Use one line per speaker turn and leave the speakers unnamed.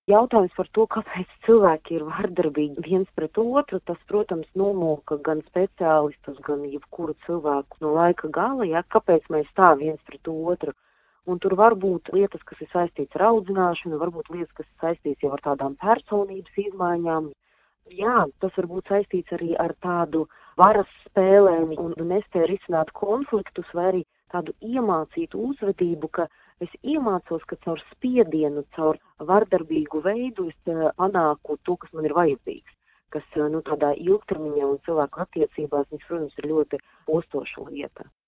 Jautājums par to, kāpēc cilvēki ir vardarbīgi viens pret otru, tas, protams, nomulka gan speciālistus, gan jebkuru cilvēku no laika gala, ja, kāpēc mēs tā viens pret otru. Un tur var būt lietas, kas ir saistīts ar audzināšanu, varbūt lietas, kas ir saistīts jau ar tādām personības izmaiņām. Jā, tas var būt saistīts arī ar tādu varas spēlēm un nespēju risināt konfliktus vai arī tādu iemācītu uzvedību, ka es iemācos, ka caur spiedienu, caur vardarbīgu veidu es panāku to, kas man ir vajadzīgs, kas tādā ilgtermiņā un cilvēku attiecībās, protams, ir ļoti postoša lieta.